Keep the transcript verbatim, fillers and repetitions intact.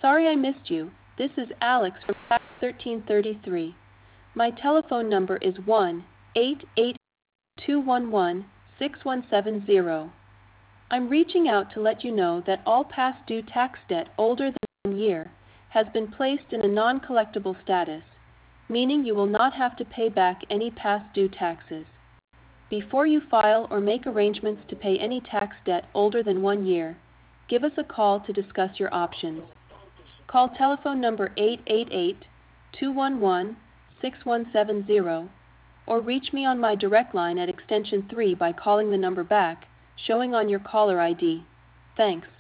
Sorry I missed you. This is Alex from thirteen thirty-three. My telephone number is one eight eight two one one six one seven zero. I'm reaching out to let you know that all past due tax debt older than one year has been placed in a non-collectible status, meaning you will not have to pay back any past due taxes. Before you file or make arrangements to pay any tax debt older than one year, give us a call to discuss your options. Call telephone number eight eight eight two one one six one seven zero or reach me on my direct line at extension three by calling the number back, showing on your caller I D. Thanks.